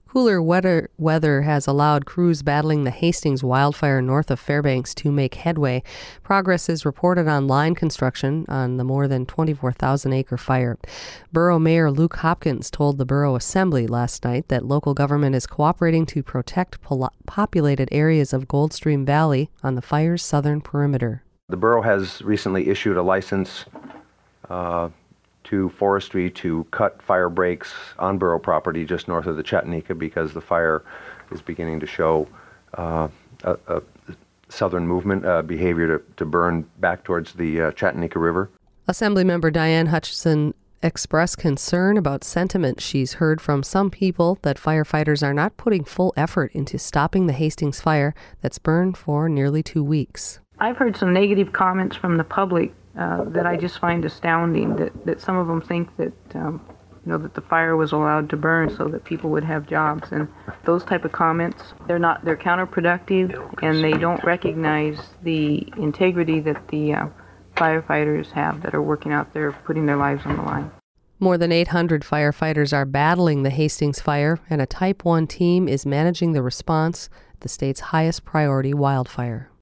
Cooler weather has allowed crews battling the Hastings wildfire north of Fairbanks to make headway. Progress is reported on line construction on the more than 24,000-acre fire. Borough Mayor Luke Hopkins told the Borough Assembly last night that local government is cooperating to protect populated areas of Goldstream Valley on the fire's southern perimeter. The borough has recently issued a license to forestry to cut fire breaks on borough property just north of the Chattanooga because the fire is beginning to show a southern movement behavior to burn back towards the Chattanooga River. Assemblymember Diane Hutchison expressed concern about sentiment she's heard from some people that firefighters are not putting full effort into stopping the Hastings fire that's burned for nearly 2 weeks. I've heard some negative comments from the public that I just find astounding, that some of them think that that the fire was allowed to burn so that people would have jobs, and those type of comments, they're counterproductive, and they don't recognize the integrity that the firefighters have that are working out there putting their lives on the line. More than 800 firefighters are battling the Hastings fire, and a Type 1 team is managing the response, the state's highest priority wildfire.